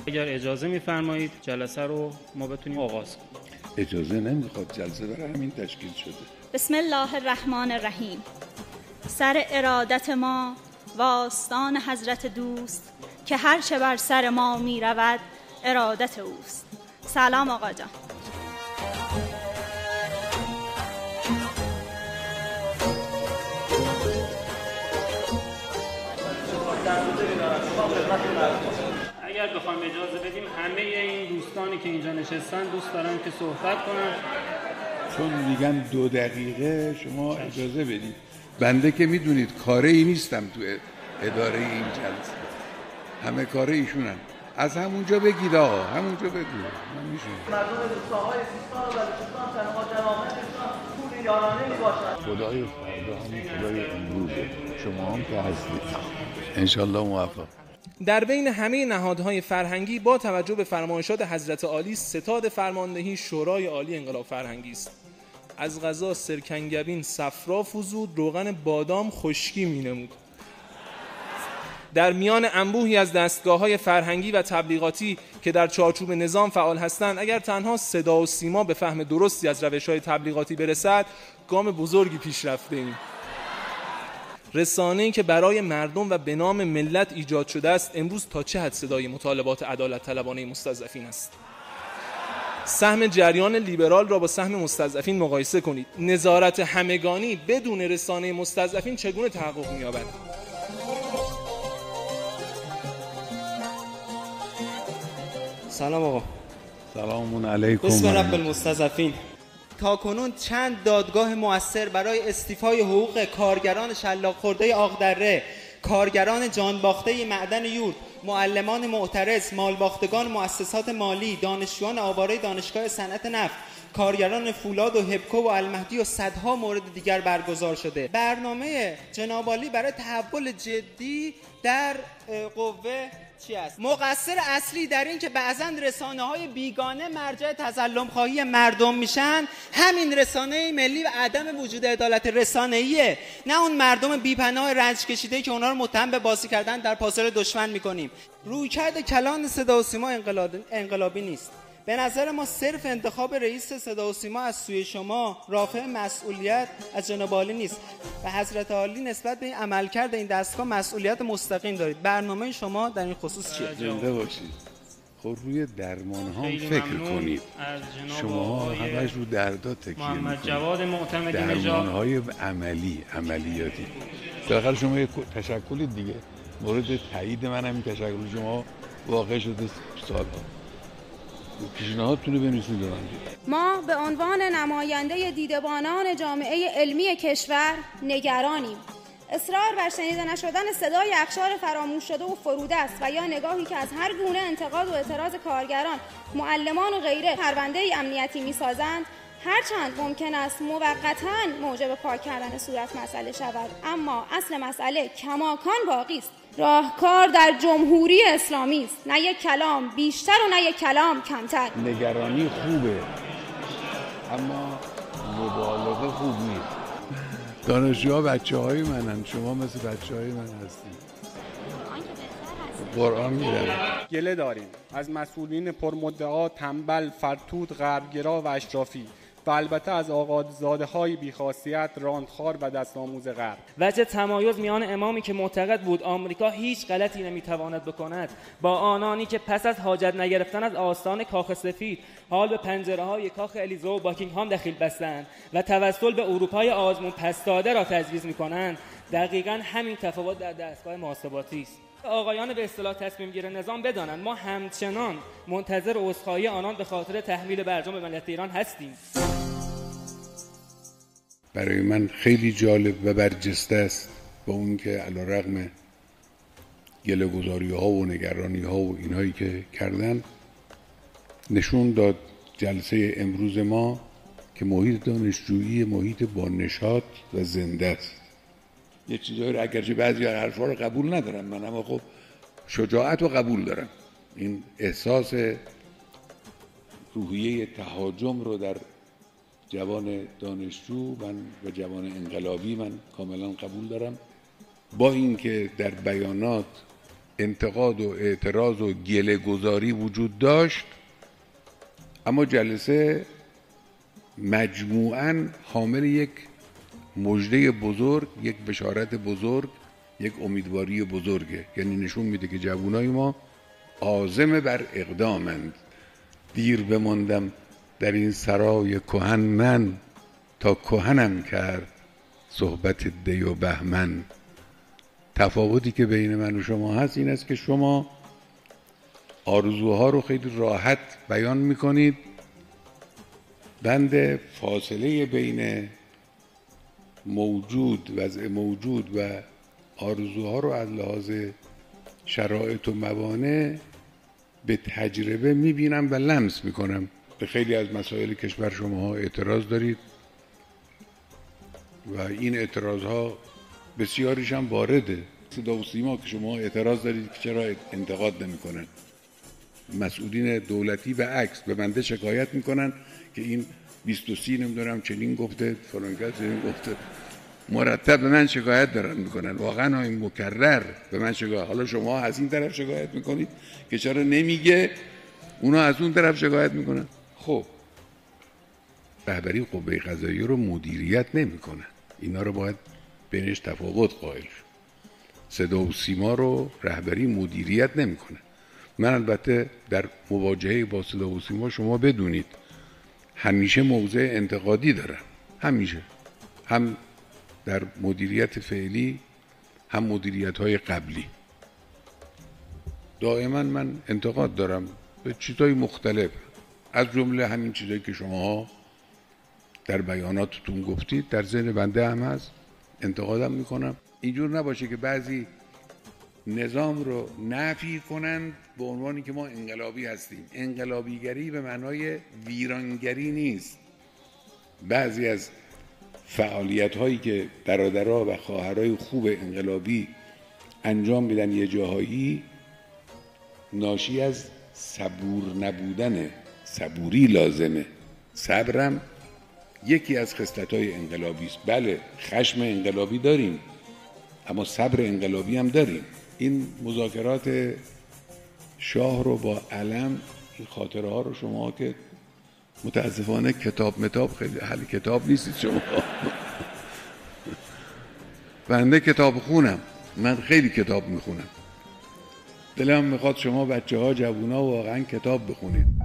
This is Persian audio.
اگر اجازه می‌فرمایید جلسه رو ما بتونیم آغاز کنیم. اجازه نمیخواد، جلسه برای همین تشکیل شده. بسم الله الرحمن الرحیم. سر ارادت ما و آستان حضرت دوست که هر چه بر سر ما می رود ارادت اوست. سلام آقا جان. اگر بخوایم اجازه بدیم همه این دوستانی که اینجا نشستن دوست دارن که صحبت کنن، چون میگن 2 دقیقه شما اجازه بدید. بنده که میدونید کاره ای نیستم تو اداره این جلسه، همه کاره ایشونن. از همونجا بگید آقا، همونجا بگید. من میشونم مردم روستاهای سیستان و بلوچستان تنها جوامعشان پول یارانه میباشد. خدای فردا همین خدای امروزه، شما هم که هستید. انشالله موفق. در بین همه نهادهای فرهنگی با توجه به فرمایشات حضرت عالی ستاد فرماندهی شورای عالی انقلاب فرهنگی است. از غذا سرکنگبین صفرا فزود، روغن بادام خشکی مینمود. در میان انبوهی از دستگاه‌های فرهنگی و تبلیغاتی که در چارچوب نظام فعال هستند، اگر تنها صدا و سیما به فهم درستی از روش‌های تبلیغاتی برسد، گام بزرگی پیش رفته‌ایم. رسانه‌ای که برای مردم و به نام ملت ایجاد شده است، امروز تا چه حد صدای مطالبات عدالت طلبانه مستضعفین است؟ سهم جریان لیبرال را با سهم مستضعفین مقایسه کنید. نظارت همگانی بدون رسانه مستضعفین چگونه تحقق می‌یابد؟ سلام آقا. سلام علیکم. بسم رب المستضعفین. تاکنون چند دادگاه مؤثر برای استیفای حقوق کارگران شلاق خورده آقدره، کارگران جانباخته معدن یورت، معلمان معترض، مالباختگان مؤسسات مالی، دانشجویان آواره دانشگاه صنعت نفت، کارگران فولاد و هبکو و المهدی و صدها مورد دیگر برگزار شده. برنامه جناب عالی برای تحول جدی در قوه چی است؟ مقصر اصلی در این که بعضاً رسانه‌های بیگانه مرجع تظلم خواهی مردم میشن همین رسانه ملی و عدم وجود عدالت رسانه‌ایه، نه اون مردم بی‌پناه رنج کشیده که اونا رو متهم به بازی کردن در پاسار دشمن میکنیم. رویکرد کلان صدا و سیما انقلابی نیست. به نظر ما صرف انتخاب رئیس صدا و سیما از سوی شما رافع مسئولیت از جناب عالی نیست و حضرت عالی نسبت به این عملکرد این دستگاه مسئولیت مستقیم دارید. برنامه شما در این خصوص چیه؟ زنده باشید. خب روی درمان ها فکر کنید. شما همش رو دردا تکیه محمد جواد معتمدی درمان های عملیاتی. بالاخره شما یک تشکلید دیگه. مورد تایید من همین تشکل شما واقع شده سالها. پیشنهادتون رو بنویسید. ما به عنوان نماینده دیدبانان جامعه علمی کشور نگرانیم. اصرار بر شنیده نشدن صدای اقشار فراموش شده و فروده است و یا نگاهی که از هر گونه انتقاد و اعتراض کارگران، معلمان و غیره پرونده امنیتی می‌سازند، هرچند ممکن است موقتاً موجب پاک کردن صورت مسئله شود، اما اصل مسئله کماکان باقی است. راهکار در جمهوری اسلامی است، نه یک کلام بیشتر و نه یک کلام کمتر. نگرانی خوبه اما مبالغه خوب نیست. دانشجوها بچه‌های منن، شما مثل بچه‌های من هستید. قرآن می‌دونم. گله داریم از مسئولین پرمدعا، تنبل، فرتود، غربگرا و اشرافی و البته از آقازاده‌های بی‌خاصیت، راندخوار و دست‌آموز غرب. وجه تمایز میان امامی که معتقد بود آمریکا هیچ غلطی نمیتواند بکند با آنانی که پس از حاجت نگرفتن از آستان کاخ سفید حال به پنجره‌های کاخ الیزه و باکینگهام دخیل بستند و توسل به اروپای آزمون پس داده را تجویز می‌کنند، دقیقاً همین تفاوت در دستگاه محاسباتی است. آقایان به اصطلاح تصمیم گیر نظام بدانند ما همچنان منتظر عذرخواهی آنان به خاطر تحمیل برجام به ملت ایران هستیم. برای من خیلی جالب و برجسته است با اون که علیرغم گله‌گذاری‌ها و نگرانی‌ها و اینهایی که کردن، نشون داد جلسه امروز ما که محیط دانشجویی محیط با نشاط و زنده است. یه چیزایی رو اگرچه بعضی حرفا رو قبول ندارم من، اما خب شجاعت رو قبول دارم. این احساس روحیه تهاجم رو در جوان دانشجو و جوان انقلابی من کاملا قبول دارم، با اینکه در بیانات انتقاد و اعتراض و گله گذاری وجود داشت، اما جلسه مجموعاً حامل یک مژده بزرگ، یک بشارت بزرگ، یک امیدواری بزرگه. یعنی نشون میده که جوانای ما عازم بر اقدامند. دیر بماندم در این سرای کهن من، تا کهنم کرد صحبت دی و بهمن. تفاوتی که بین من و شما هست این است که شما آرزوها رو خیلی راحت بیان میکنید، بند فاصله بین وضع موجود و آرزوها رو از لحاظ شرایط و موانع به تجربه میبینم و لمس میکنم. به خیلی از مسائل کشور شماها اعتراض دارید و این اعتراضها بسیاریش هم وارده. صدا و سیما که شما اعتراض دارید که چرا انتقاد نمیکنن، مسئولین دولتی و عکس به بنده شکایت میکنن که این 23 نمیدونم چنین گفته فلان کس چنین گفته، مرتب به من شکایت دارن میکنن، واقعا این مکرر به من شکایت. حالا شما از این طرف شکایت میکنید که چرا نمیگه، اونا از اون طرف شکایت میکنن. خب رهبری قوه قضاییه رو مدیریت نمیکنه، اینا رو باید بینش تفاوت قائل شد. صدا و سیما رو رهبری مدیریت نمیکنه. من البته در مواجهه با صدا و سیما شما بدونید همیشه موضع انتقادی دارم، همیشه، هم در مدیریت فعلی هم مدیریت های قبلی. دائما من انتقاد دارم به چیزهای مختلف، از جمله همین چیزایی که شما در بیاناتتون گفتید در ذهن بنده هم هست، انتقادم میکنم. اینجور نباشه که بعضی نظام رو نفی کنند به عنوانی که ما انقلابی هستیم. انقلابیگری به معنای ویرانگری نیست. بعضی از فعالیت هایی که برادرها و خواهرای خوب انقلابی انجام میدن یه جاهایی ناشی از صبور نبودنه. صبوری لازمه. صبرم یکی از خصلت‌های انقلابی است. بله خشم انقلابی داریم، اما صبر انقلابی هم داریم. این مذاکرات شاه رو با علم، این خاطره ها رو شما که متاسفانه کتاب خیلی اهل کتاب نیستید شما بنده کتاب خونم، من خیلی کتاب میخونم، دلم میخواد شما بچه ها جوونا واقعا کتاب بخونید.